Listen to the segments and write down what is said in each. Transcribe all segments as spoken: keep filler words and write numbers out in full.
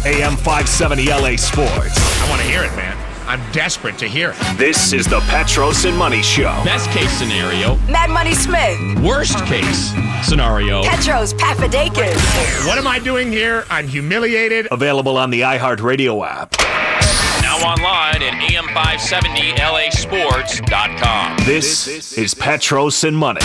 A M five seventy L A Sports. I want to hear it, man. I'm desperate to hear it. This is the Petros and Money Show. Best case scenario. Mad Money Smith. Worst case scenario. Petros Papadakis. What am I doing here? I'm humiliated. Available on the iHeartRadio app. Now online at A M five seventy L A sports dot com. This is Petros and Money.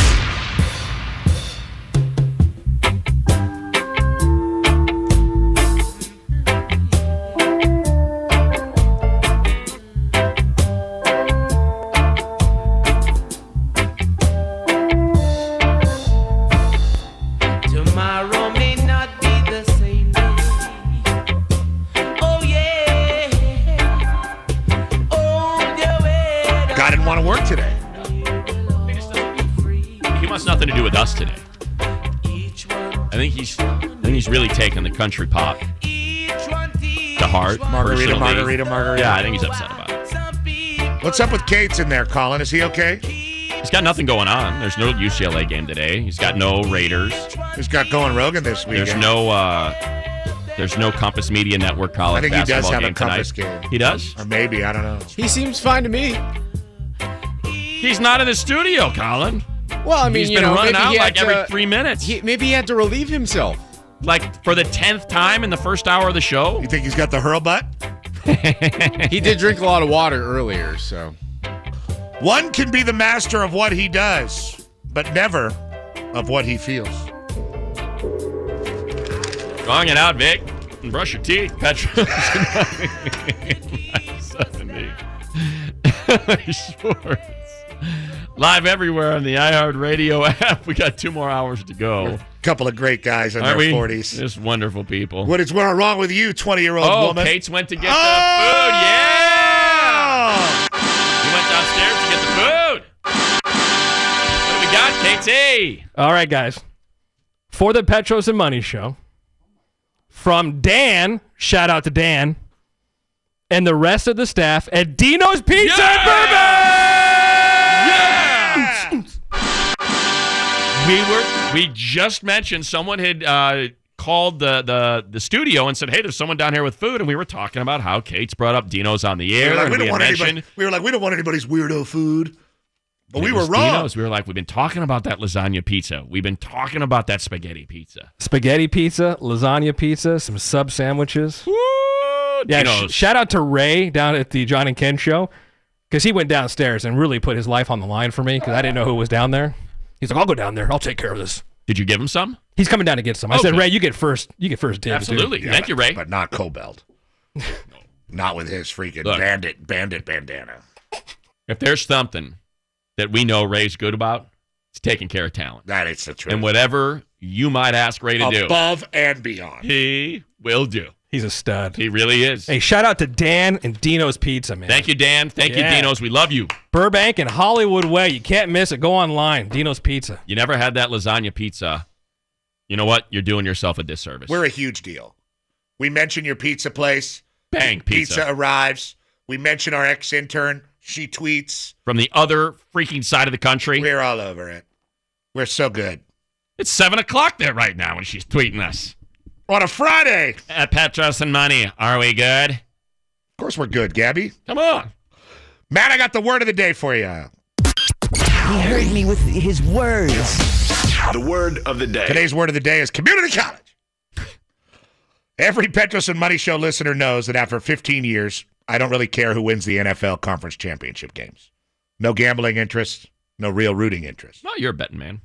Nothing to do with us today. I think he's I think he's really taken the country pop to heart. Margarita, personally. margarita, margarita. Yeah, I think he's upset about it. What's up with Cates in there, Colin? Is he okay? He's got nothing going on. There's no U C L A game today. He's got no Raiders. He's got going Rogan this weekend. There's no uh, there's no Compass Media Network college I think he does basketball have game a Compass tonight. game. He does? Or maybe, I don't know. He seems fine to me. He's not in the studio, Colin. Well, I mean, he's you been know, running maybe out he had like to, every three minutes. He, maybe he had to relieve himself. Like for the tenth time in the first hour of the show? You think he's got the hurl butt? He did drink a lot of water earlier, so. One can be the master of what he does, but never of what he feels. Strong it out, Vic. And brush your teeth, Petros. seventy Sports. Live everywhere on the iHeartRadio app. We got two more hours to go. A couple of great guys in Aren't their we? forties. Just wonderful people. What is wrong with you, twenty-year-old oh, woman? Kate's went to get oh! the food. Yeah! You went downstairs to get the food. What do we got, Katie? All right, guys. For the Petros and Money Show, from Dan, shout out to Dan, and the rest of the staff at Dino's Pizza Yeah! and Bourbon! We were we just mentioned someone had uh, called the, the the studio and said, "Hey, there's someone down here with food," and we were talking about how Kate's brought up Dino's on the We air. were, like, and we, don't we, want mentioned, anybody, we were like, we don't want anybody's weirdo food. But and we it were was wrong. Dino's. We were like, we've been talking about that lasagna pizza. We've been talking about that spaghetti pizza. Spaghetti pizza, lasagna pizza, some sub sandwiches. Woo! Yeah, Dino's. sh- shout out to Ray down at the John and Ken show, because he went downstairs and really put his life on the line for me, because I didn't know who was down there. He's like, I'll go down there. I'll take care of this. Did you give him some? He's coming down to get some. I Okay. said, Ray, you get first. You get first dibs. Absolutely. Dude. Yeah, Thank but- you, Ray. But not Cobalt. Not with his freaking Look. bandit bandit bandana. If there's something that we know Ray's good about, it's taking care of talent. That is the truth. And whatever you might ask Ray to do, Above and beyond. he will do. He's a stud. He really is. Hey, shout out to Dan and Dino's Pizza, man. Thank you, Dan. Thank Yeah. you, Dino's. We love you. Burbank and Hollywood Way. You can't miss it. Go online. Dino's Pizza. You never had that lasagna pizza. You know what? You're doing yourself a disservice. We're a huge deal. We mention your pizza place. Bang, pizza. Pizza arrives. We mention our ex-intern. She tweets. From the other freaking side of the country. We're all over it. We're so good. It's seven o'clock there right now when she's tweeting us. On a Friday. At Petros and Money, are we good? Of course we're good, Gabby. Come on. Matt, I got the word of the day for you. He heard me with his words. The word of the day. Today's word of the day is community college. Every Petros and Money Show listener knows that after fifteen years, I don't really care who wins the N F L conference championship games. No gambling interest, no real rooting interest. No, you're a betting man.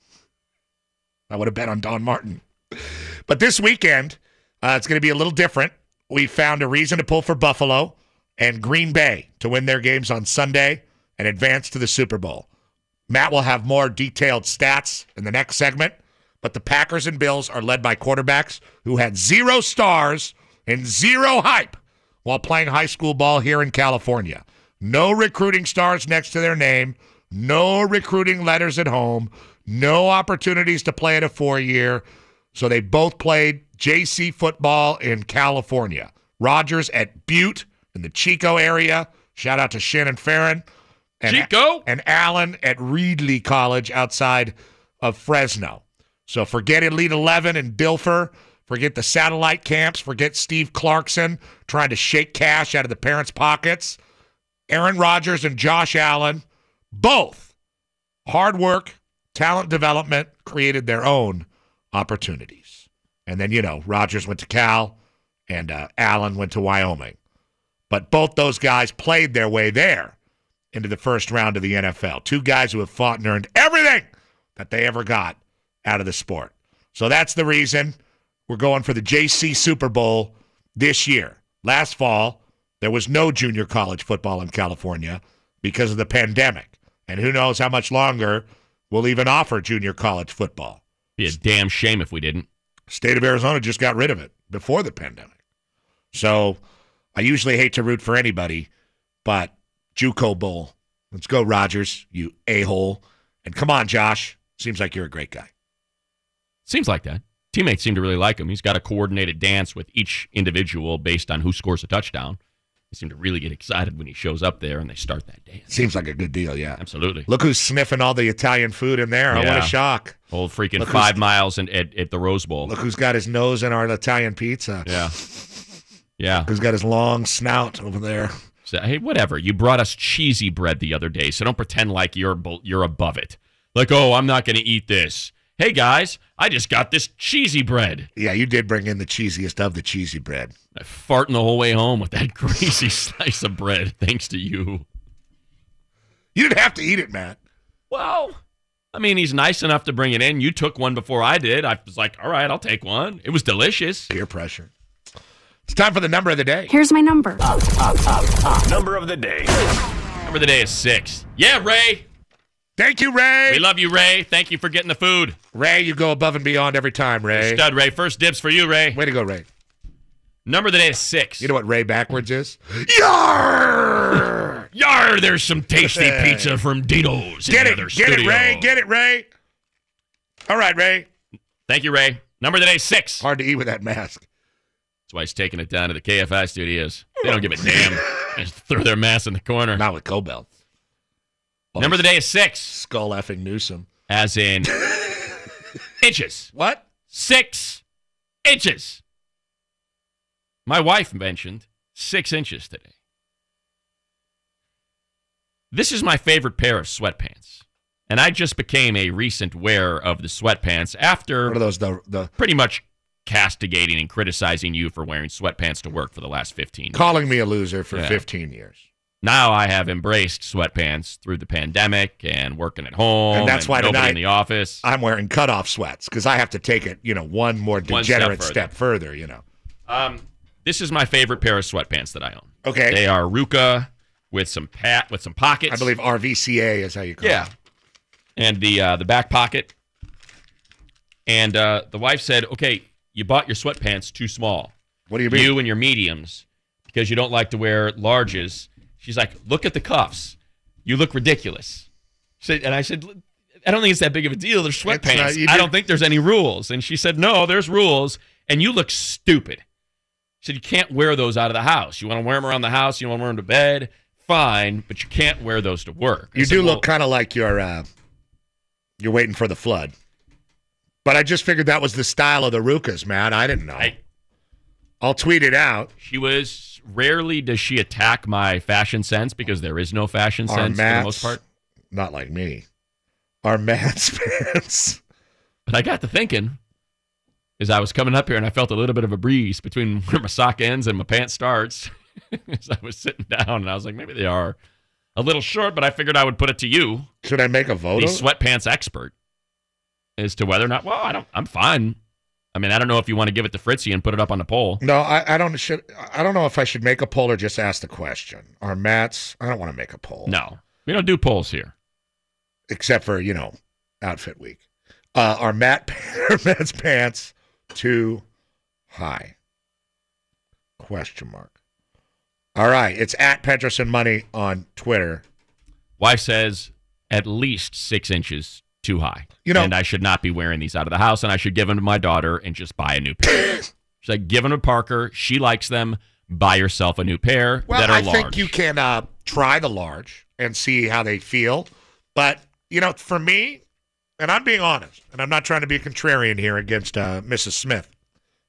I would have bet on Don Martin. But this weekend, uh, it's going to be a little different. We found a reason to pull for Buffalo and Green Bay to win their games on Sunday and advance to the Super Bowl. Matt will have more detailed stats in the next segment, but the Packers and Bills are led by quarterbacks who had zero stars and zero hype while playing high school ball here in California. No recruiting stars next to their name, no recruiting letters at home, no opportunities to play at a four-year. So they both played J C football in California. Rogers at Butte in the Chico area. Shout out to Shannon Farron. And, Chico? And Allen at Reedley College outside of Fresno. So forget Elite eleven and Dilfer. Forget the satellite camps. Forget Steve Clarkson trying to shake cash out of the parents' pockets. Aaron Rodgers and Josh Allen, both hard work, talent development, created their own opportunities. And then, you know, Rodgers went to Cal and uh, Allen went to Wyoming. But both those guys played their way there into the first round of the N F L. Two guys who have fought and earned everything that they ever got out of the sport. So that's the reason we're going for the J C Super Bowl this year. Last fall, there was no junior college football in California because of the pandemic. And who knows how much longer we'll even offer junior college football. Be a damn shame if we didn't. State of Arizona just got rid of it before the pandemic. So I usually hate to root for anybody, but JUCO Bowl. Let's go, Rodgers, you a-hole. And come on, Josh. Seems like you're a great guy. Seems like that. Teammates seem to really like him. He's got a coordinated dance with each individual based on who scores a touchdown. They seem to really get excited when he shows up there and they start that dance. Seems like a good deal, yeah. Absolutely. Look who's sniffing all the Italian food in there. Oh, what Yeah. a shock. Old freaking Look five who's- miles in, at, at the Rose Bowl. Look who's got his nose in our Italian pizza. Yeah. Yeah. Who's got his long snout over there. So, hey, whatever. You brought us cheesy bread the other day, so don't pretend like you're bo- you're above it. Like, oh, I'm not going to eat this. Hey, guys, I just got this cheesy bread. Yeah, you did bring in the cheesiest of the cheesy bread. I farting the whole way home with that crazy slice of bread, thanks to you. You didn't have to eat it, Matt. Well, I mean, he's nice enough to bring it in. You took one before I did. I was like, all right, I'll take one. It was delicious. Peer pressure. It's time for the number of the day. Here's my number. Number of the day. Number of the day is six. Yeah, Ray. Thank you, Ray. We love you, Ray. Thank you for getting the food. Ray, you go above and beyond every time, Ray. Stud, Ray. First dibs for you, Ray. Way to go, Ray. Number of the day is six. You know what Ray backwards is? Yarr! Yar, there's some tasty pizza from Dino's. Get in it, the other get it, studio. Ray. Get it, Ray. All right, Ray. Thank you, Ray. Number of the day is six. Hard to eat with that mask. That's why he's taking it down to the K F I studios. They don't give a damn. They just throw their mask in the corner. Not with Cobell. Number of the day is six. Skull effing Newsom. As in inches. What? Six inches. My wife mentioned six inches today. This is my favorite pair of sweatpants. And I just became a recent wearer of the sweatpants after What are those? The, the pretty much castigating and criticizing you for wearing sweatpants to work for the last fifteen years. calling me a loser for Yeah. fifteen years. Now I have embraced sweatpants through the pandemic and working at home And that's why nobody tonight in the office. I'm wearing cutoff sweats because I have to take it, you know, one more One step degenerate further. step further, you know. Um, this is my favorite pair of sweatpants that I own. Okay. They are Ruka with some pat with some pockets. I believe R V C A is how you call Yeah. it. And the uh, the back pocket. And uh, the wife said, "Okay, you bought your sweatpants too small. What do you mean? You and your mediums, because you don't like to wear larges." She's like, "Look at the cuffs. You look ridiculous." She said, and I said, "I don't think it's that big of a deal. They're It's not- sweatpants. you I did- don't think there's any rules." And she said, "No, there's rules, and you look stupid." She said, "You can't wear those out of the house. You want to wear them around the house. You want to wear them to bed. Fine, but you can't wear those to work." I You said, do "Well, look kind of like you're uh, you're waiting for the flood. But I just figured that was the style of the Rukas, man. I didn't know. I- I'll tweet it out. She was rarely does she attack my fashion sense because there is no fashion Our sense for the Matt's, most part. not like me. Our Matt's pants. But I got to thinking as I was coming up here and I felt a little bit of a breeze between where my sock ends and my pants starts as I was sitting down and I was like, maybe they are a little short, but I figured I would put it to you, Should I make a the vote? sweatpants expert, as to whether or not. Well, I don't. I'm fine. I mean, I don't know if you want to give it to Fritzy and put it up on the poll. No, I, I don't should I don't know if I should make a poll or just ask the question. Our Matt's I don't want to make a poll. No, we don't do polls here. Except for, you know, outfit week. Uh, are Matt are Matt's pants too high? Question mark. All right, it's at Peterson Money on Twitter. Wife says at least six inches too high. You know- and I should not be wearing these out of the house, and I should give them to my daughter and just buy a new pair. She's like, give them to Parker. She likes them. Buy yourself a new pair Well, that are I large. think you can uh, try the large and see how they feel. But, you know, for me, and I'm being honest, and I'm not trying to be a contrarian here against uh, Missus Smith,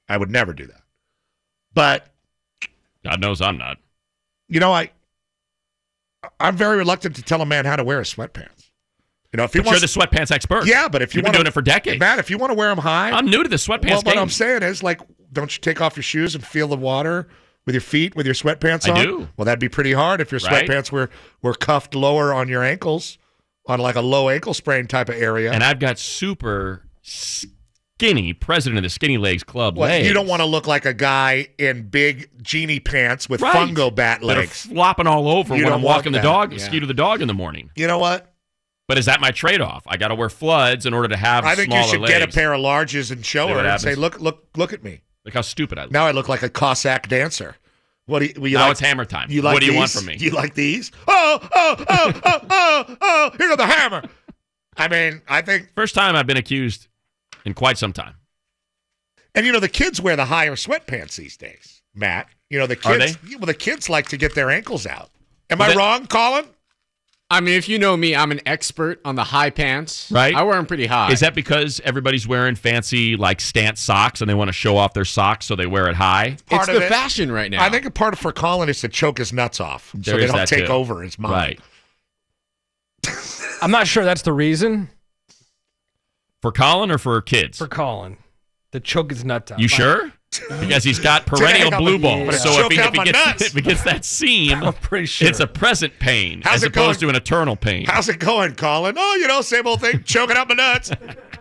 I would never do that. But God knows I'm not. you know, I I'm very reluctant to tell a man how to wear his sweatpants. You know, if he But wants, you're the sweatpants expert. yeah, but if you You've been want doing it for decades. Matt, if you want to wear them high, I'm new to the sweatpants well, game. what I'm saying is, like, don't you take off your shoes and feel the water with your feet with your sweatpants I on? do. Well, that'd be pretty hard if your Right. sweatpants were were cuffed lower on your ankles, on like a low ankle sprain type of area. And I've got super skinny president of the Skinny Legs Club Well, legs. you don't want to look like a guy in big genie pants with Right. fungo bat that are legs. flopping all over You when don't I'm want walking the that. dog, Yeah. ski to the dog in the morning. You know what? But is that my trade-off? I got to wear floods in order to have I think you smaller should legs. get a pair of larges and show See her what and say, happens. "Look, look, look at me." Look how stupid I look. Now I look like a Cossack dancer. What do you, you now like? it's hammer time. You like what do you these? want from me? You like these? Oh, oh, oh, oh, oh, oh! Here goes the hammer. I mean, I think, First time I've been accused in quite some time. and you know, the kids wear the higher sweatpants these days. Matt, you know, the Are kids. Well, the kids like to get their ankles out. Am Well, I that- wrong, Colin? I mean, if you know me, I'm an expert on the high pants. Right. I wear them pretty high. Is that because everybody's wearing fancy like stance socks and they want to show off their socks so they wear it high? Part It's of the it. fashion right now. I think a part of for Colin is to choke his nuts off so There they is don't that take too. over his mind. Right. I'm not sure that's the reason For Colin or for kids? for Colin to choke his nut out. You sure? Because he's got perennial Damn, blue balls. but it So if choked he, out if, he my gets, nuts. if he gets that seam, I'm pretty sure. it's a present pain How's as it opposed going? to an eternal pain. How's it going, Colin? Oh, you know, same old thing, choking out my nuts.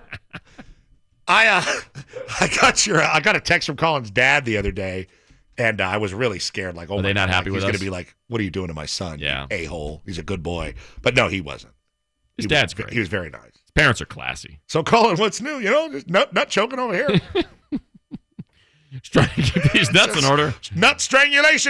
I uh, I got your I got a text from Colin's dad the other day, and uh, I was really scared. Like, oh, Are they my not God, happy like, with he's us? gonna be like, "What are you doing to my son? Yeah. a hole. He's a good boy." But no, he wasn't. His He dad's was, great. He was very nice. His parents are classy. So, Colin, what's new? You know, just nut nut choking over here, He's trying to keep these nuts in order. nut strangulation.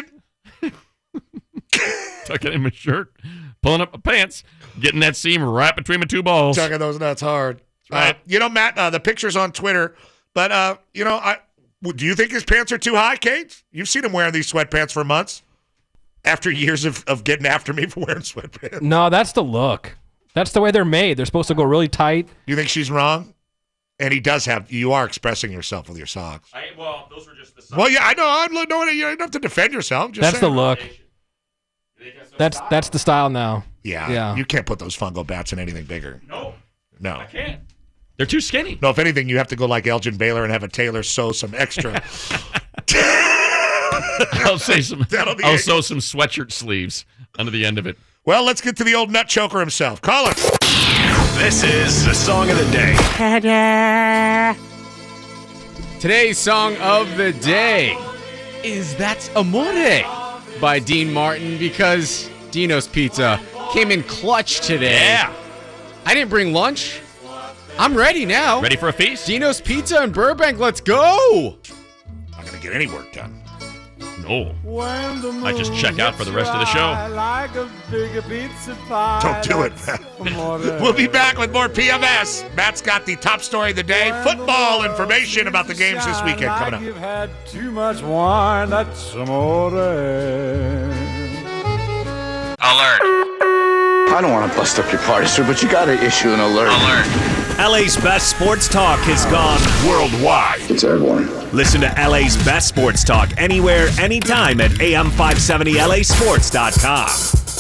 Tucking in my shirt, pulling up my pants, getting that seam right between my two balls. Tugging those nuts hard. right. Uh, you know, Matt, uh, the picture's on Twitter, but uh, you know, I do you think his pants are too high, Kate? You've seen him wearing these sweatpants for months after years of, of getting after me for wearing sweatpants. No, that's the look. That's the way they're made. They're supposed to go really tight. You think she's wrong? And he does have. You are expressing yourself with your socks. I, well, those were just the Well, yeah, I know. I know. You don't have to defend yourself. Just That's the saying. look. That's that's the style now. Yeah, Yeah. You can't put those fungo bats in anything bigger. No, No. I can't. They're too skinny. No, if anything, you have to go like Elgin Baylor and have a tailor sew some extra. I'll say some. That'll be I'll it. sew some sweatshirt sleeves under the end of it. Well, let's get to the old nut choker himself. Colin. This is the song of the day. Today's song of the day is That's Amore by Dean Martin because Dino's Pizza came in clutch today. Yeah. I didn't bring lunch. I'm ready now. Ready for a feast? Dino's Pizza in Burbank, let's go. Not going to get any work done. No. I just check out for the rest of the show. Don't do it, Matt. We'll be back with more P M S. Matt's got the top story of the day, football information about the games this weekend coming up. You've had too much wine, that's amore. Alert. I don't want to bust up your party, sir, but you got to issue an alert. Alert. L A's best sports talk has gone Worldwide. It's everyone. Listen to L A's best sports talk anywhere, anytime at A M five seventy L A sports dot com.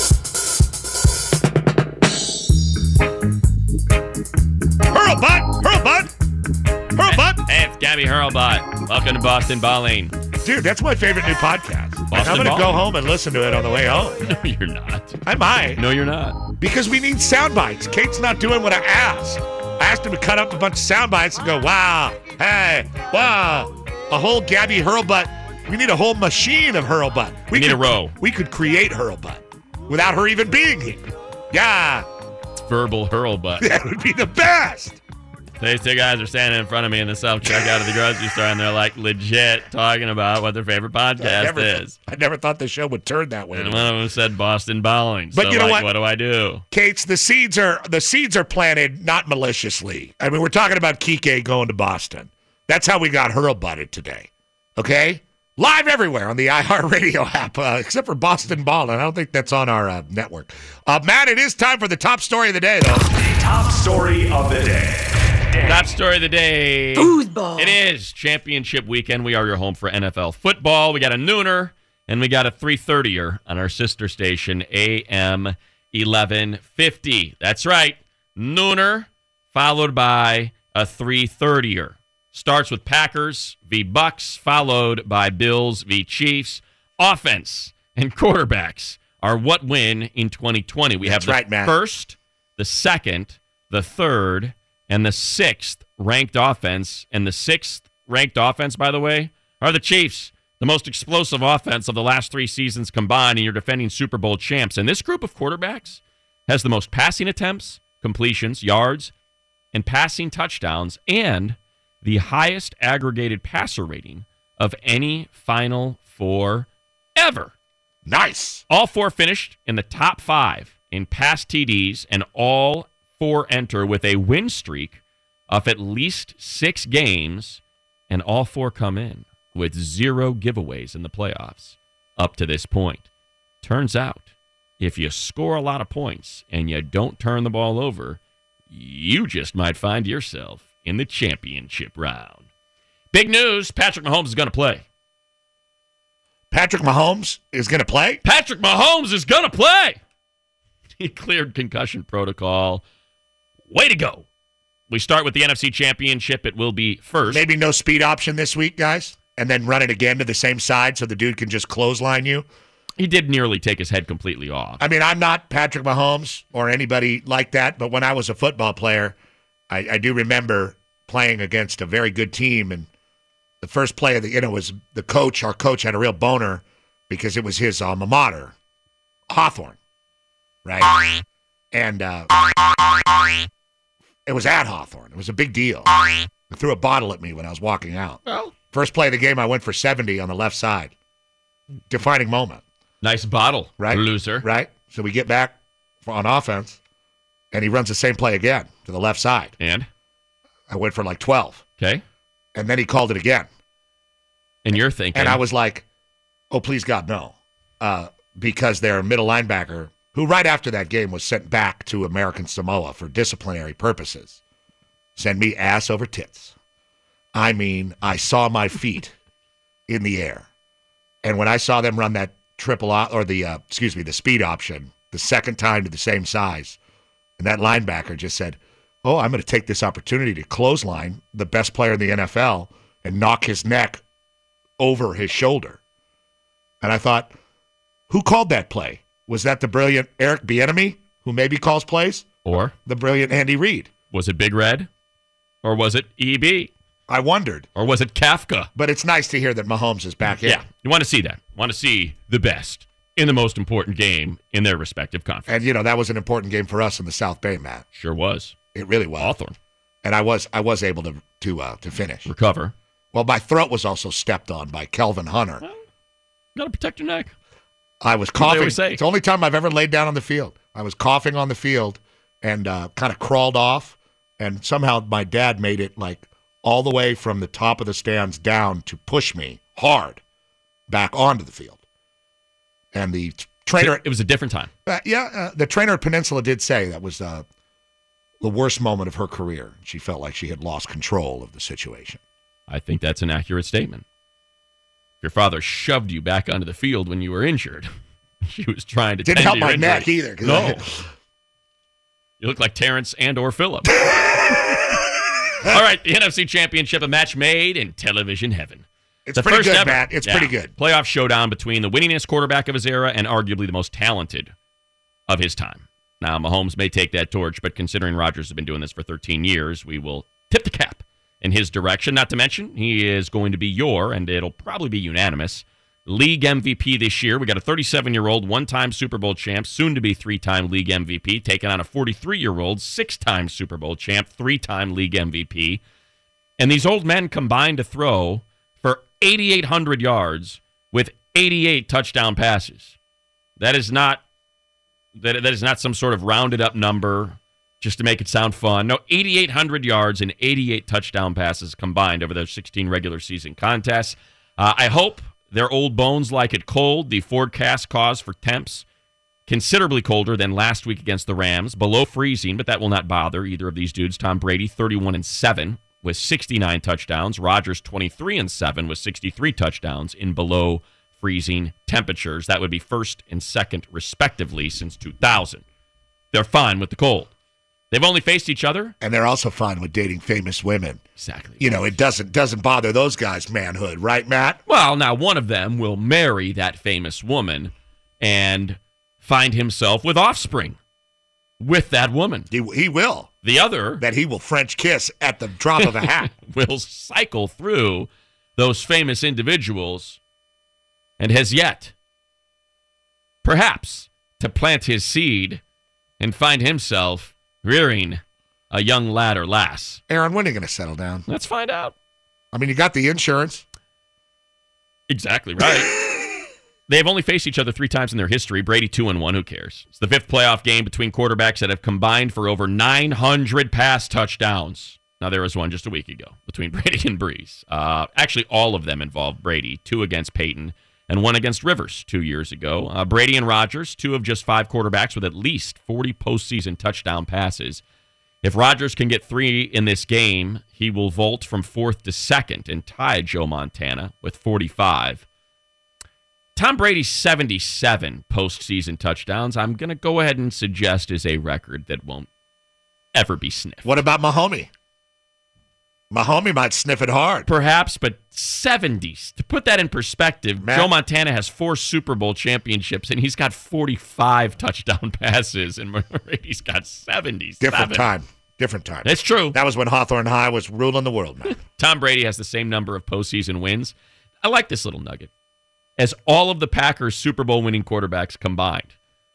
Hurlbutt! Hurlbutt! Hurlbutt! Hey, it's Gabby Hurlbut. Welcome to Boston Balling. Dude, that's my favorite new podcast. Boston I'm going to Ball. go home and listen to it on the way home. No, you're not. I might. No, you're not. Because we need sound bites. Kate's not doing what I asked. I asked him to cut up a bunch of sound bites and go, wow, hey, wow. A whole Gabby Hurlbutt. We need a whole machine of Hurlbutt. We need could, a row. We could create Hurlbutt without her even being here. Yeah, It's verbal Hurlbut. that would be the best. These two guys are standing in front of me in the self-checkout of the grocery store, and they're like legit talking about what their favorite podcast I never, is. I never thought the show would turn that way. And one of them said Boston Balling. But so you know like, what? what do I do? Kate's, the seeds are the seeds are planted not maliciously. I mean, we're talking about Kike going to Boston. That's how we got Hurlbutted today. Okay? Live everywhere on the iHeartRadio app, uh, except for Boston Ballin'. I don't think that's on our uh, network. Uh, Matt, it is time for the top story of the day, though. Top story of the day. day. Top story of the day. Foosball. It is championship weekend. We are your home for N F L football. We got a nooner, and we got a three thirty-er on our sister station, A M eleven fifty. That's right. Nooner, followed by a three thirty-er. Starts with Packers v. Bucks, followed by Bills v. Chiefs. Offense and quarterbacks are what win in twenty twenty. We That's have the right, Matt. first, the second, the third, and the sixth ranked offense. And the sixth ranked offense, by the way, are the Chiefs, the most explosive offense of the last three seasons combined, and you're defending Super Bowl champs. And this group of quarterbacks has the most passing attempts, completions, yards, and passing touchdowns, and the highest aggregated passer rating of any Final Four ever. Nice. All four finished in the top five in pass T Ds, and all four enter with a win streak of at least six games, and all four come in with zero giveaways in the playoffs up to this point. Turns out, if you score a lot of points and you don't turn the ball over, you just might find yourself in the championship round. Big news, Patrick Mahomes is going to play. Patrick Mahomes is going to play? Patrick Mahomes is going to play. He cleared concussion protocol. Way to go. We start with the N F C Championship. It will be first. Maybe no speed option this week, guys, and then run it again to the same side so the dude can just clothesline you. He did nearly take his head completely off. I mean, I'm not Patrick Mahomes or anybody like that, but when I was a football player, I, I do remember playing against a very good team, and the first play of the, you know, was the coach. Our coach had a real boner because it was his alma mater, Hawthorne, right? And uh, it was at Hawthorne. It was a big deal. He threw a bottle at me when I was walking out. Well, first play of the game, I went for seventy on the left side. Defining moment. Nice bottle, right? Loser. Right? So we get back on offense, and he runs the same play again to the left side. And? I went for like twelve. Okay. And then he called it again. And you're thinking. And I was like, oh, please, God, no. Uh, because their middle linebacker, who right after that game was sent back to American Samoa for disciplinary purposes, sent me ass over tits. I mean, I saw my feet in the air. And when I saw them run that triple, o- or the, uh, excuse me, the speed option, the second time to the same size, and that linebacker just said, oh, I'm going to take this opportunity to clothesline the best player in the N F L and knock his neck over his shoulder. And I thought, who called that play? Was that the brilliant Eric Bieniemy, who maybe calls plays? Or? The brilliant Andy Reid? Was it Big Red? Or was it E B? I wondered. Or was it Kafka? But it's nice to hear that Mahomes is back in. Yeah, you want to see that. Want to see the best in the most important game in their respective conference. And, you know, that was an important game for us in the South Bay, Matt. Sure was. It really was. Hawthorne. And I was I was able to to uh, to finish. Recover. Well, my throat was also stepped on by Kelvin Hunter. Well, got to protect your neck. I was coughing. It's the only time I've ever laid down on the field. I was coughing on the field and uh, kind of crawled off. And somehow my dad made it like all the way from the top of the stands down to push me hard back onto the field. And the t- trainer... It was a different time. Uh, yeah, uh, the trainer at Peninsula did say that was uh, the worst moment of her career. She felt like she had lost control of the situation. I think that's an accurate statement. Your father shoved you back onto the field when you were injured. She was trying to Didn't tend help to your my injury. neck either. No. I... You look like Terrence and or Phillip. All right, the N F C Championship, a match made in television heaven. It's the pretty first good, ever, Matt. It's yeah, pretty good. Playoff showdown between the winningest quarterback of his era and arguably the most talented of his time. Now, Mahomes may take that torch, but considering Rodgers has been doing this for thirteen years, we will tip the cap in his direction. Not to mention, he is going to be your, and it'll probably be unanimous, league M V P this year. We got a thirty-seven-year-old, one-time Super Bowl champ, soon-to-be three-time league M V P, taking on a forty-three-year-old, six-time Super Bowl champ, three-time league M V P. And these old men combined to throw for eighty-eight hundred yards with eighty-eight touchdown passes. That is not that, that is not some sort of rounded up number just to make it sound fun. No, eighty-eight hundred yards and eighty-eight touchdown passes combined over those sixteen regular season contests. Uh, I hope their old bones like it cold. The forecast calls for temps Considerably colder than last week against the Rams, below freezing, but that will not bother either of these dudes. Tom Brady, thirty-one and seven with sixty-nine touchdowns. Rodgers, twenty-three and seven with sixty-three touchdowns in below freezing temperatures. That would be first and second, respectively, since two thousand. They're fine with the cold. They've only faced each other. And they're also fine with dating famous women. Exactly. You know, it doesn't doesn't bother those guys' manhood, right, Matt? Well, now one of them will marry that famous woman and find himself with offspring with that woman. He, he will. The other... That he will French kiss at the drop of a hat. will cycle through those famous individuals and has yet, perhaps, to plant his seed and find himself rearing a young lad or lass. Aaron, when are you going to settle down? Let's find out. I mean, you got the insurance. Exactly right. They have only faced each other three times in their history. Brady two and one. Who cares? It's the fifth playoff game between quarterbacks that have combined for over nine hundred pass touchdowns. Now, there was one just a week ago between Brady and Breeze. Uh, actually, all of them involved Brady. Two against Peyton and one against Rivers two years ago. Uh, Brady and Rodgers, two of just five quarterbacks with at least forty postseason touchdown passes. If Rodgers can get three in this game, he will vault from fourth to second and tie Joe Montana with forty-five. Tom Brady's seventy-seven postseason touchdowns, I'm going to go ahead and suggest is a record that won't ever be sniffed. What about Mahomes? Mahomes might sniff it hard. Perhaps, but seventies. To put that in perspective, Matt? Joe Montana has four Super Bowl championships, and he's got forty-five touchdown passes, and Brady's got seventy-seven. Different time. Different time. It's true. That was when Hawthorne High was ruling the world, man. Tom Brady has the same number of postseason wins. I like this little nugget. As all of the Packers' Super Bowl winning quarterbacks combined.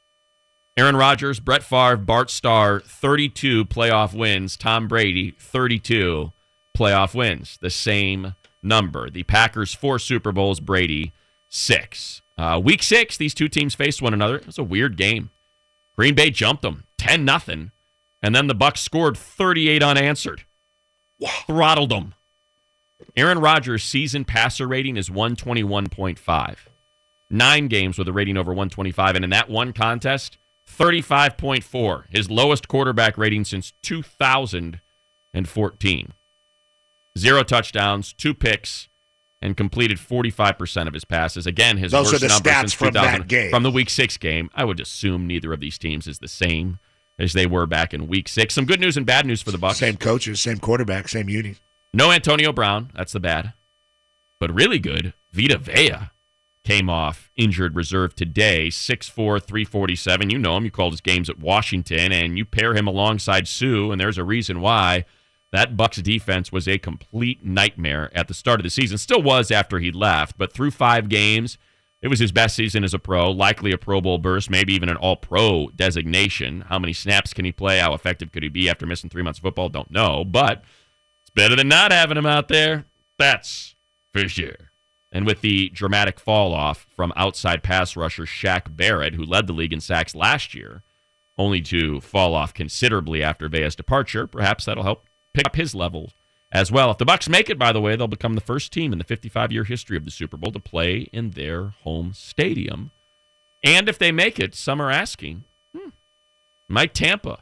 Aaron Rodgers, Brett Favre, Bart Starr, thirty-two playoff wins. Tom Brady, thirty-two playoff wins. The same number. The Packers, four Super Bowls. Brady, six. Uh, week six, these two teams faced one another. It was a weird game. Green Bay jumped them ten nothing, and then the Bucs scored thirty-eight unanswered. Throttled them. Aaron Rodgers' season passer rating is one twenty-one point five. Nine games with a rating over one twenty-five, and in that one contest, thirty-five point four. His lowest quarterback rating since two thousand fourteen. Zero touchdowns, two picks, and completed forty-five percent of his passes. Again, his Those worst are the number stats since from two thousand that game. From the Week six game. I would assume neither of these teams is the same as they were back in Week six. Some good news and bad news for the Bucs. Same coaches, same quarterback, same uni. No Antonio Brown. That's the bad. But really good, Vita Vea came off injured reserve today, six four, three forty-seven. You know him. You called his games at Washington, and you pair him alongside Sue, and there's a reason why. That Bucs defense was a complete nightmare at the start of the season. Still was after he left, but through five games, it was his best season as a pro, likely a Pro Bowl berth, maybe even an All-Pro designation. How many snaps can he play? How effective could he be after missing three months of football? Don't know, but it's better than not having him out there. That's for sure. And with the dramatic fall-off from outside pass rusher Shaq Barrett, who led the league in sacks last year, only to fall off considerably after Vea's departure, perhaps that'll help pick up his level as well. If the Bucs make it, by the way, they'll become the first team in the fifty-five-year history of the Super Bowl to play in their home stadium. And if they make it, some are asking, hmm, might Tampa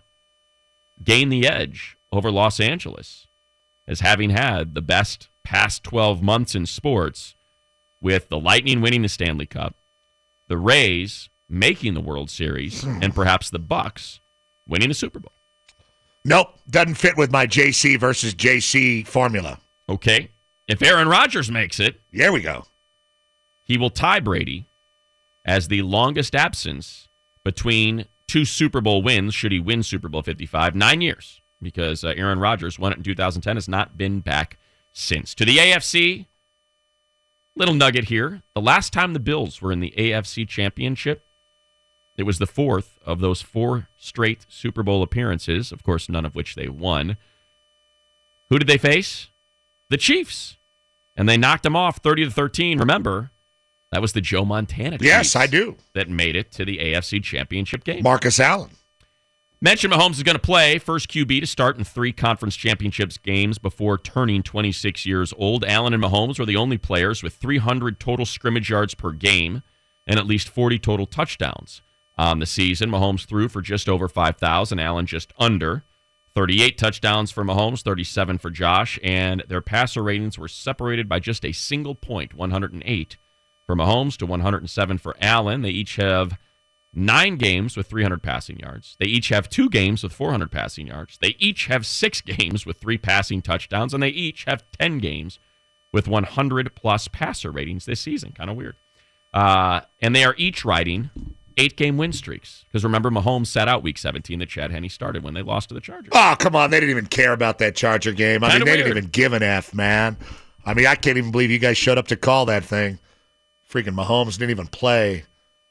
gain the edge over Los Angeles as having had the best past twelve months in sports, with the Lightning winning the Stanley Cup, the Rays making the World Series, and perhaps the Bucs winning the Super Bowl? Nope, doesn't fit with my J C versus J C formula. Okay. If Aaron Rodgers makes it, there we go. He will tie Brady as the longest absence between two Super Bowl wins, should he win Super Bowl fifty-five, nine years, because uh, Aaron Rodgers won it in two thousand ten, has not been back since. To the A F C, little nugget here. The last time the Bills were in the A F C Championship, it was the fourth of those four straight Super Bowl appearances, of course, none of which they won. Who did they face? The Chiefs. And they knocked them off thirty to thirteen. Remember, that was the Joe Montana Chiefs. Yes, I do. That made it to the A F C Championship game. Marcus Allen. Mentioned Mahomes is going to play first Q B to start in three conference championships games before turning twenty-six years old. Allen and Mahomes were the only players with three hundred total scrimmage yards per game and at least forty total touchdowns. on the season. Mahomes threw for just over five thousand, Allen just under. thirty-eight touchdowns for Mahomes, thirty-seven for Josh, and their passer ratings were separated by just a single point, one hundred eight for Mahomes to one hundred seven for Allen. They each have nine games with three hundred passing yards. They each have two games with four hundred passing yards. They each have six games with three passing touchdowns, and they each have ten games with one hundred plus passer ratings this season. Kind of weird. Uh, and they are each riding eight-game win streaks. Because remember, Mahomes sat out Week seventeen that Chad Henne started when they lost to the Chargers. Oh, come on. They didn't even care about that Charger game. I Kinda mean, they weird. didn't even give an F, man. I mean, I can't even believe you guys showed up to call that thing. Freaking Mahomes didn't even play.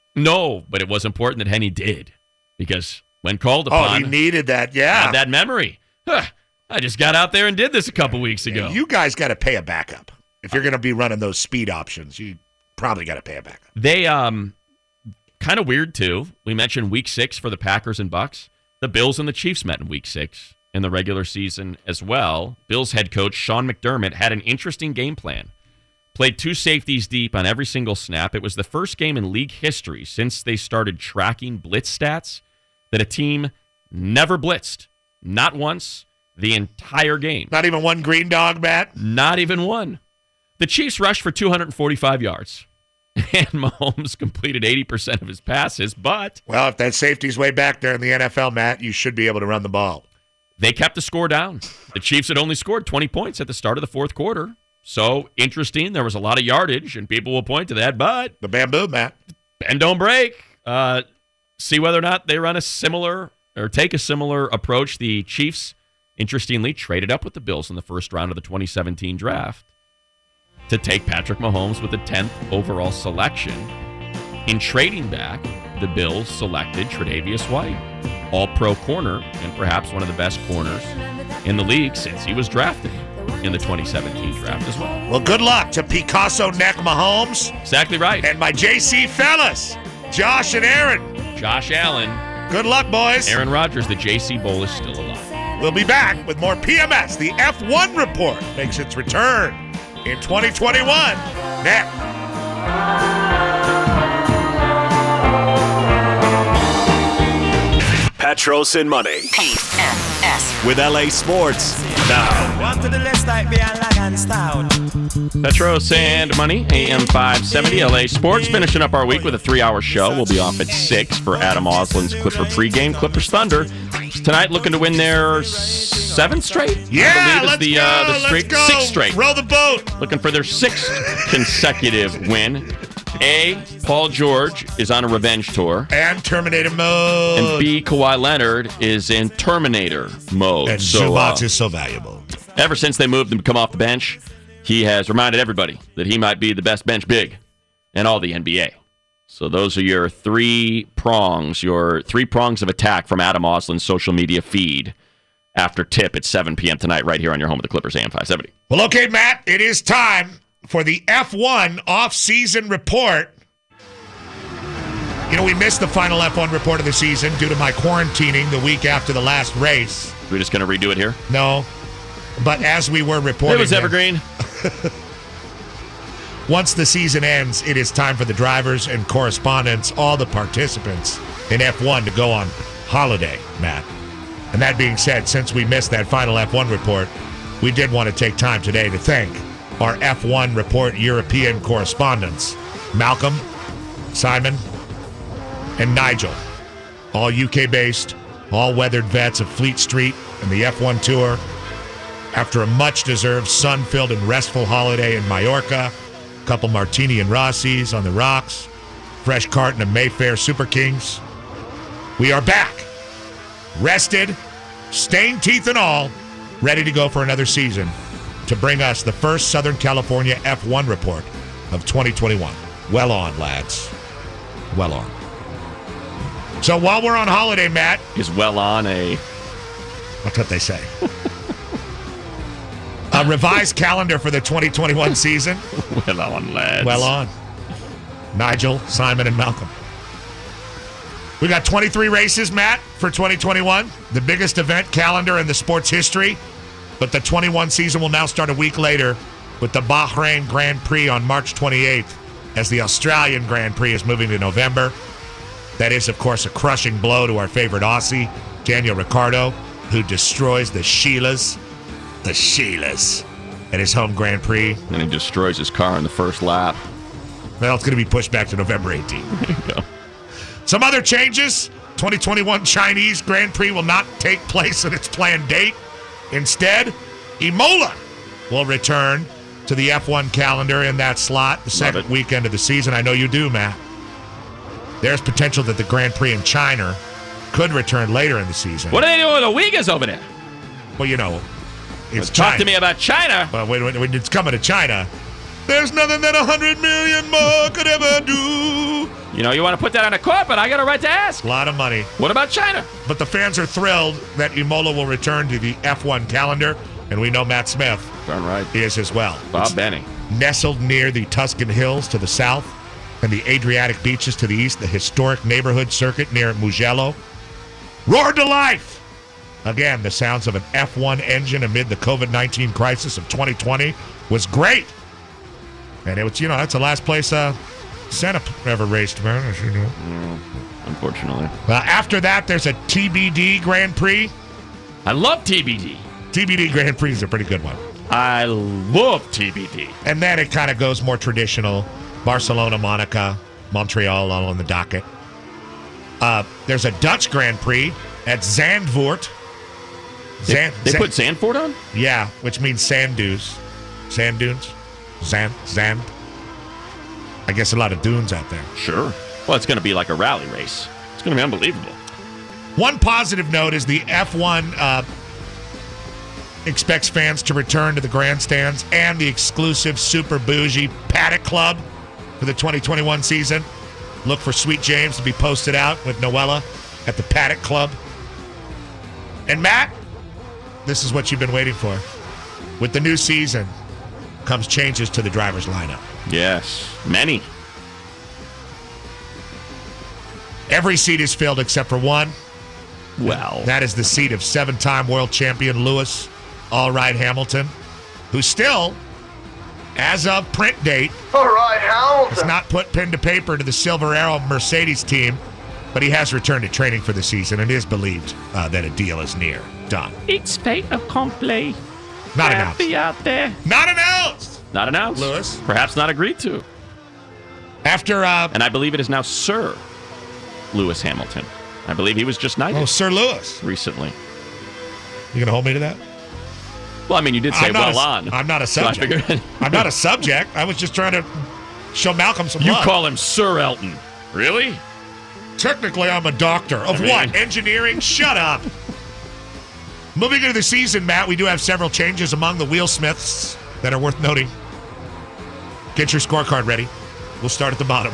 No, but it was important that Henne did. Because when called Oh, upon, he needed that, yeah. had that memory. Huh, I just got out there and did this a couple weeks ago. Yeah, you guys got to pay a backup. If you're going to be running those speed options, you probably got to pay a backup. They, um, kind of weird, too. We mentioned week six for the Packers and Bucks. The Bills and the Chiefs met in week six in the regular season as well. Bills head coach Sean McDermott had an interesting game plan. Played two safeties deep on every single snap. It was the first game in league history since they started tracking blitz stats that a team never blitzed. Not once the entire game. Not even one green dog, Matt? Not even one. The Chiefs rushed for two hundred forty-five yards. And Mahomes completed eighty percent of his passes, but... Well, if that safety's way back there in the N F L, Matt, you should be able to run the ball. They kept the score down. The Chiefs had only scored twenty points at the start of the fourth quarter. So, interesting. There was a lot of yardage, and people will point to that, but... The bamboo, Matt. Bend, don't break. Uh, see whether or not they run a similar, or take a similar approach. The Chiefs, interestingly, traded up with the Bills in the first round of the twenty seventeen draft to take Patrick Mahomes with the tenth overall selection. In trading back, the Bills selected Tre'Davious White, all-pro corner, and perhaps one of the best corners in the league since he was drafted in the twenty seventeen draft as well. Well, good luck to Picasso Neck Mahomes. Exactly right. And my J C fellas, Josh and Aaron. Josh Allen. Good luck, boys. Aaron Rodgers, the J C Bowl is still alive. We'll be back with more P M S. The F one report makes its return in twenty twenty-one. Next. Petros and Money. P M S. With L A Sports now. Walk to the left like being lag and stout. Petros and Money, A M five seventy, L A Sports. Finishing up our week with a three-hour show. We'll be off at six for Adam Oslin's Clipper pregame. Clippers Thunder tonight looking to win their seventh straight. Yeah, I believe let's is the, go. uh, the let's straight, go. sixth straight. Roll the boat. Looking for their sixth consecutive win. A, Paul George is on a revenge tour. And Terminator mode. And B, Kawhi Leonard is in Terminator mode. And so, Zubac uh, is so valuable. Ever since they moved him to come off the bench, he has reminded everybody that he might be the best bench big in all the N B A. So those are your three prongs, your three prongs of attack from Adam Oslin's social media feed after tip at seven p.m. tonight right here on your home of the Clippers, A M five seventy. Well, okay, Matt, it is time for the F one off-season report. You know, we missed the final F one report of the season due to my quarantining the week after the last race. We're just going to redo it here? No. But as we were reporting... It was evergreen. Once the season ends, it is time for the drivers and correspondents, all the participants in F one to go on holiday, Matt. And that being said, since we missed that final F one report, we did want to take time today to thank our F one report European correspondents, Malcolm, Simon, and Nigel, all U K-based, all weathered vets of Fleet Street and the F one Tour. After a much-deserved sun-filled and restful holiday in Mallorca, a couple Martini and Rossi's on the rocks, fresh carton of Mayfair Super Kings, we are back, rested, stained teeth and all, ready to go for another season to bring us the first Southern California F one report of twenty twenty-one. Well on, lads. Well on. So while we're on holiday, Matt... Is well on a... That's what they say. A revised calendar for the twenty twenty-one season. Well on, lads. Well on. Nigel, Simon, and Malcolm. We got twenty-three races, Matt, for twenty twenty-one. The biggest event calendar in the sport's history. But the twenty-one season will now start a week later with the Bahrain Grand Prix on March twenty-eighth as the Australian Grand Prix is moving to November. That is, of course, a crushing blow to our favorite Aussie, Daniel Ricciardo, who destroys the Sheilas, the Sheilas, at his home Grand Prix. And he destroys his car in the first lap. Well, it's going to be pushed back to November eighteenth. There you go. Some other changes. twenty twenty-one Chinese Grand Prix will not take place at its planned date. Instead, Imola will return to the F one calendar in that slot, the second weekend of the season. I know you do, Matt. There's potential that the Grand Prix in China could return later in the season. What are they doing with the Uyghurs over there? Well, you know, it's Talk China. to me about China. But when, when, when it's coming to China, there's nothing that a hundred million more could ever do. You know, you want to put that on a court, but I got a right to ask. A lot of money. What about China? But the fans are thrilled that Imola will return to the F one calendar, and we know Matt Smith Darn right. is as well. Bob It's Benning. nestled near the Tuscan Hills to the south and the Adriatic beaches to the east, the historic neighborhood circuit near Mugello. Roared to life! Again, the sounds of an F one engine amid the covid nineteen crisis of twenty twenty was great. And it was, you know, that's the last place uh, Senna ever raced, man, as you know. Mm, unfortunately. Uh, after that, there's a T B D Grand Prix. I love T B D. T B D Grand Prix is a pretty good one. I love T B D. And then it kind of goes more traditional. Barcelona, Monaco, Montreal all on the docket. Uh, there's a Dutch Grand Prix at Zandvoort. They, Zand, they Zand, put Zandvoort on? Yeah, which means sand dunes. Sand dunes? Zand, Zand. I guess a lot of dunes out there. Sure. Well, it's going to be like a rally race. It's going to be unbelievable. One positive note is the F one uh, expects fans to return to the grandstands and the exclusive super bougie Paddock Club for the twenty twenty-one season. Look for Sweet James to be posted out with Noella at the Paddock Club. And Matt, this is what you've been waiting for. With the new season comes changes to the driver's lineup. Yes, many. Every seat is filled except for one. Well, that is the seat of seven-time world champion Lewis Allride Hamilton, who still, as of print date, Allride Hamilton has not put pen to paper to the Silver Arrow Mercedes team, but he has returned to training for the season and is believed uh, that a deal is near done. It's fait accompli. Not announced. Happy out there. Not announced. Not announced. Lewis. Perhaps not agreed to. After, uh, and I believe it is now Sir Lewis Hamilton. I believe he was just knighted. Oh, Sir Lewis. Recently. You gonna hold me to that? Well, I mean, you did say I'm not well a, on. I'm not a subject. So I figured- I'm not a subject. I was just trying to show Malcolm some You love. call him Sir Elton. Really? Technically, I'm a doctor. Of I mean- what? Engineering? Shut up. Moving into the season, Matt, we do have several changes among the wheelsmiths that are worth noting. Get your scorecard ready. We'll start at the bottom.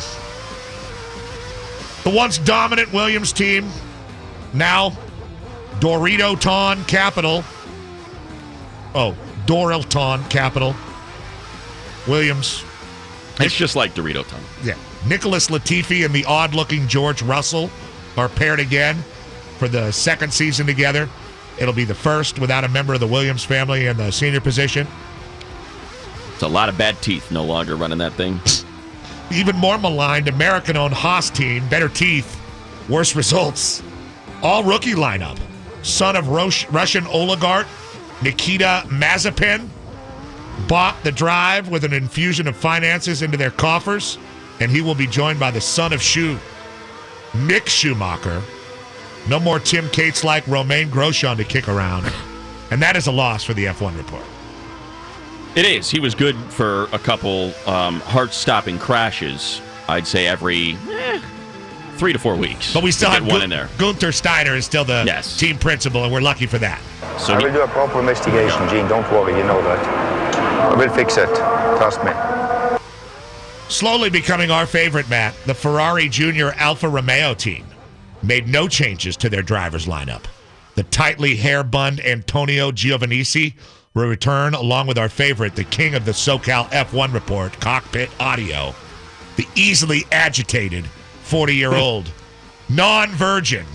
The once dominant Williams team, now Dorito-Ton Capital. Oh, Dorilton Capital. Williams. It's just like Dorito Ton. Yeah. Nicholas Latifi and the odd-looking George Russell are paired again for the second season together. It'll be the first without a member of the Williams family in the senior position. It's a lot of bad teeth no longer running that thing. Even more maligned American-owned Haas team, better teeth, worse results. All rookie lineup. Son of Rosh- Russian oligarch Nikita Mazepin bought the drive with an infusion of finances into their coffers, and he will be joined by the son of Schu, Mick Schumacher. No more Tim Cates-like Romain Grosjean to kick around. And that is a loss for the F one report. It is. He was good for a couple um, heart-stopping crashes, I'd say every eh, three to four weeks. But we still To have get one Gu- in there. Gunther Steiner is still the Yes. team principal, and we're lucky for that. So I he- will do a proper investigation, Gene. Don't worry, you know that. I will fix it. Trust me. Slowly becoming our favorite, Matt, the Ferrari Junior Alfa Romeo team made no changes to their drivers' lineup. The tightly hair-bunned Antonio Giovannisci will return along with our favorite, the king of the SoCal F one report, Cockpit Audio, the easily agitated forty-year-old non-virgin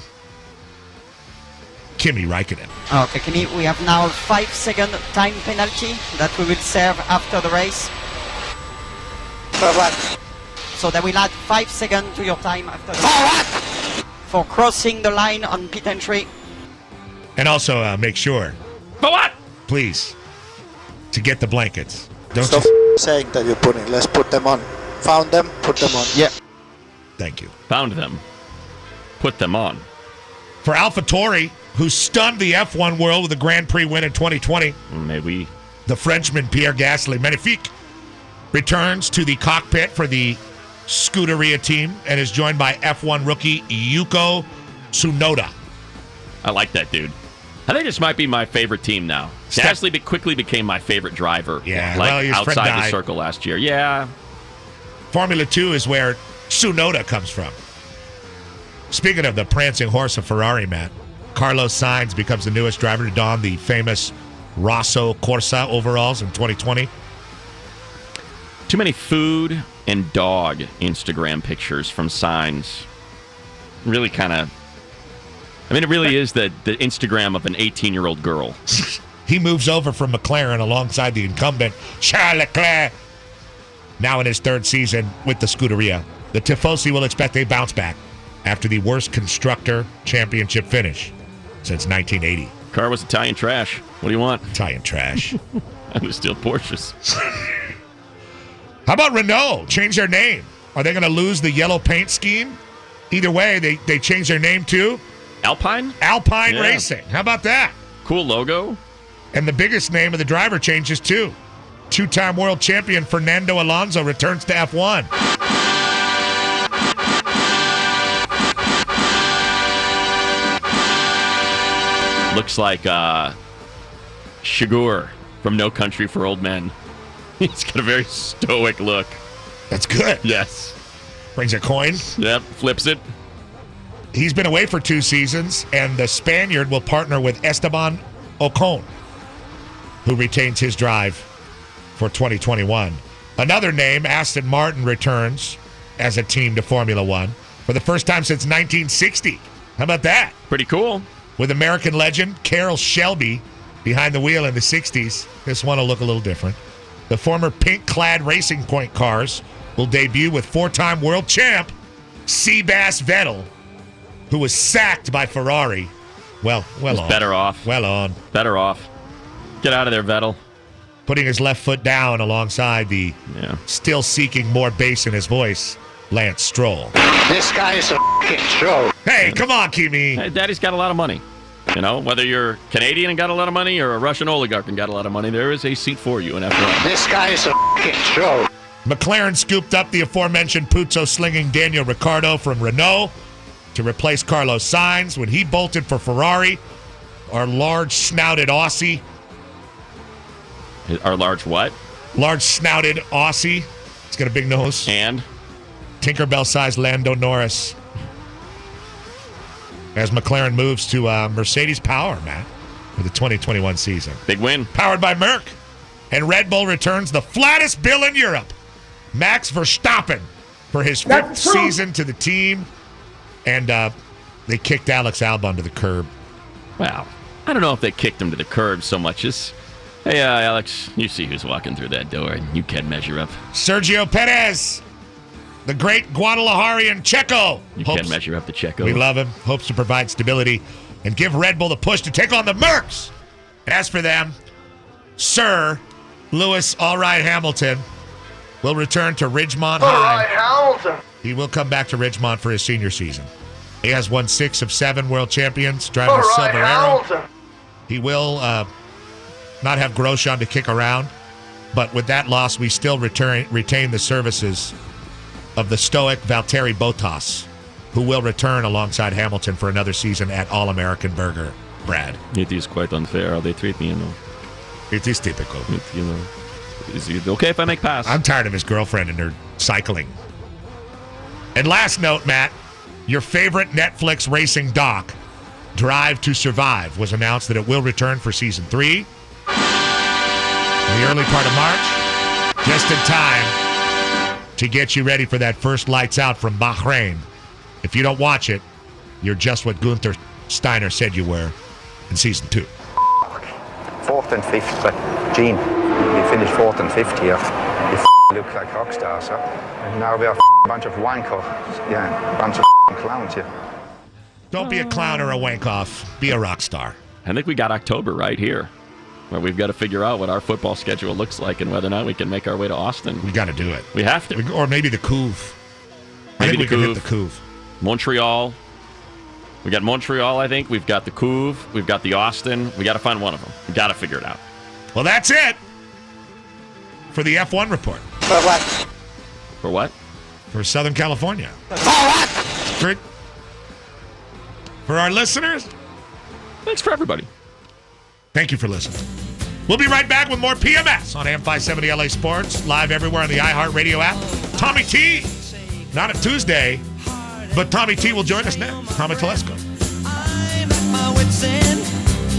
Kimi Räikkönen. Okay, Kimi, we have now a five-second time penalty that we will serve after the race. For what? So that will add five seconds to your time after the For what? for crossing the line on pit entry. And also uh, make sure, but what? Please, to get the blankets. Don't Stop just... saying that you're putting. Let's put them on. Found them, put them on. Yeah. Thank you. Found them. Put them on. For AlphaTauri, who stunned the F one world with a Grand Prix win in twenty twenty. Maybe. The Frenchman Pierre Gasly, magnifique, returns to the cockpit for the Scuderia team and is joined by F one rookie Yuko Tsunoda. I like that dude. I think this might be my favorite team now. Step- Gasly be- quickly became my favorite driver. Yeah, like well, his friend outside the died. circle last year. Yeah. Formula Two is where Tsunoda comes from. Speaking of the prancing horse of Ferrari, Matt, Carlos Sainz becomes the newest driver to don the famous Rosso Corsa overalls in twenty twenty. Too many food and dog Instagram pictures from Sainz. Really kind of. I mean, it really is the, the Instagram of an eighteen-year-old girl. He moves over from McLaren alongside the incumbent Charles Leclerc. Now in his third season with the Scuderia, the Tifosi will expect a bounce back after the worst constructor championship finish since nineteen eighty. Car was Italian trash. What do you want? Italian trash. I was still Porsches. How about Renault? Change their name. Are they going to lose the yellow paint scheme? Either way, they, they change their name to Alpine? Alpine Yeah. Racing. How about that? Cool logo. And the biggest name of the driver changes too. Two-time world champion Fernando Alonso returns to F one. Looks like uh, Shigur from No Country for Old Men. He's got a very stoic look. That's good. Yes. Brings a coin. Yep, flips it. He's been away for two seasons, and the Spaniard will partner with Esteban Ocon, who retains his drive for twenty twenty-one. Another name, Aston Martin, returns as a team to Formula One for the first time since nineteen sixty. How about that? Pretty cool. With American legend Carroll Shelby behind the wheel in the sixties. This one will look a little different. The former pink-clad Racing Point cars will debut with four-time world champ Seabass Vettel, who was sacked by Ferrari. Well, well He's on. better off. Well on. Better off. Get out of there, Vettel. Putting his left foot down alongside the yeah. still seeking more bass in his voice, Lance Stroll. This guy is a f***ing show. Hey, come on, Kimi. Hey, Daddy's got a lot of money. You know, whether you're Canadian and got a lot of money or a Russian oligarch and got a lot of money, there is a seat for you in F one. This guy is a f***ing show. McLaren scooped up the aforementioned Puzo-slinging Daniel Ricciardo from Renault to replace Carlos Sainz when he bolted for Ferrari. Our large-snouted Aussie. Our large what? Large-snouted Aussie. He's got a big nose. And? Tinkerbell-sized Lando Norris. As McLaren moves to uh, Mercedes power, Matt, for the twenty twenty-one season. Big win. Powered by Merck. And Red Bull returns the flattest bill in Europe, Max Verstappen, for his fifth season to the team. And uh, they kicked Alex Albon to the curb. Wow. I don't know if they kicked him to the curb so much as, hey, uh, Alex, you see who's walking through that door, and you can measure up. Sergio Perez, the great Guadalajarian Checo. You hopes, can measure up to Checo. We love him. Hopes to provide stability and give Red Bull the push to take on the Mercs. As for them, Sir Lewis Allright Hamilton will return to Ridgemont High. Hamilton. He will come back to Ridgemont for his senior season. He has won six of seven world champions, driving a Silver Arrow. He will uh, not have Grosjean to kick around, but with that loss, we still return, retain the services of the stoic Valtteri Bottas, who will return alongside Hamilton for another season at All-American Burger. Brad. It is quite unfair how they treat me, you know. It is typical. It, you know. Is it okay if I make pass? I'm tired of his girlfriend and her cycling. And last note, Matt, your favorite Netflix racing doc, Drive to Survive, was announced that it will return for season three in the early part of March, just in time to get you ready for that first lights out from Bahrain. If you don't watch it, you're just what Gunther Steiner said you were in season two. Fourth and fifth, but Gene, we finished fourth and fifth here. We f- look like rock stars, huh? And now we are f- a bunch of wanker, yeah, a bunch of f- clowns here. Don't be a clown or a wank off. Be a rock star. I think we got October right here, where we've got to figure out what our football schedule looks like and whether or not we can make our way to Austin. We got to do it. We have to. We, or maybe the Couve. I Maybe think the we Couve. can hit the Couve. Montreal. We got Montreal, I think. We've got the Couve. We've got the Austin. We got to find one of them. We got to figure it out. Well, that's it for the F one report. For what? For what? For Southern California. For what? For, for our listeners. Thanks for everybody. Thank you for listening. We'll be right back with more P M S on A M five seventy L A Sports, live everywhere on the iHeartRadio app. Tommy T, not a Tuesday, but Tommy T will join us next. Tommy Telesco. I'm at my wit's end.